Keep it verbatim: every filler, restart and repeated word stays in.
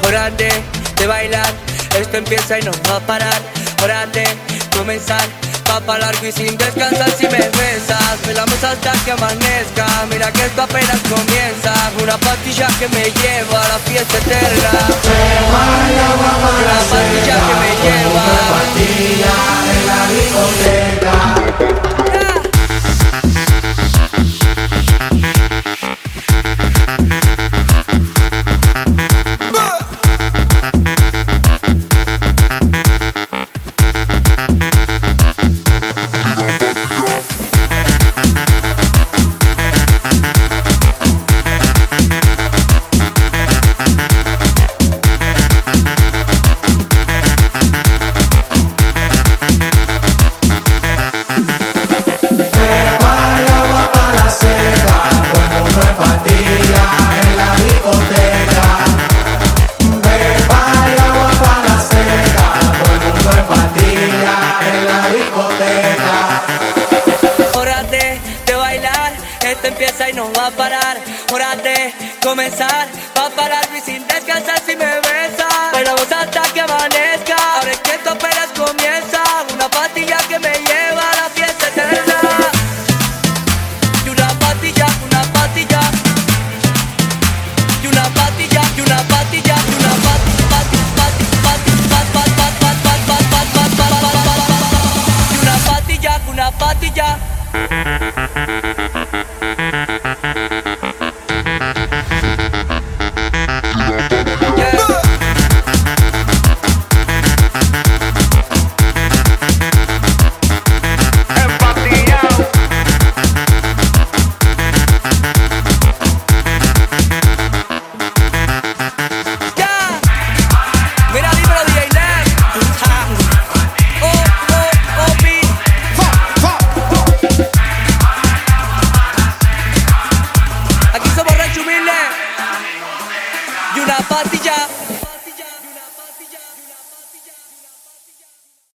hora de, de bailar. Esto empieza y no va a parar. Hora de comenzar, va pa' largo y sin descansar. Si me besas, bailamos hasta que amanezca. Mira que esto apenas comienza. Una pastilla que me lleva a la fiesta eterna. Una pastilla que me lleva. Una pastilla en la discoteca. Esto empieza y no va a parar. Hora de comenzar, va pa' largo y sin descansar. Si me besas, bailamos hasta que amanezca. Ahora es que esto apenas comienza. Una pastilla que me lleva a la fiesta eterna. Y una pastilla, una pastilla. Y una pastilla, y una pastilla, y una pastilla, y una pastilla, una pastilla. Y una pastilla.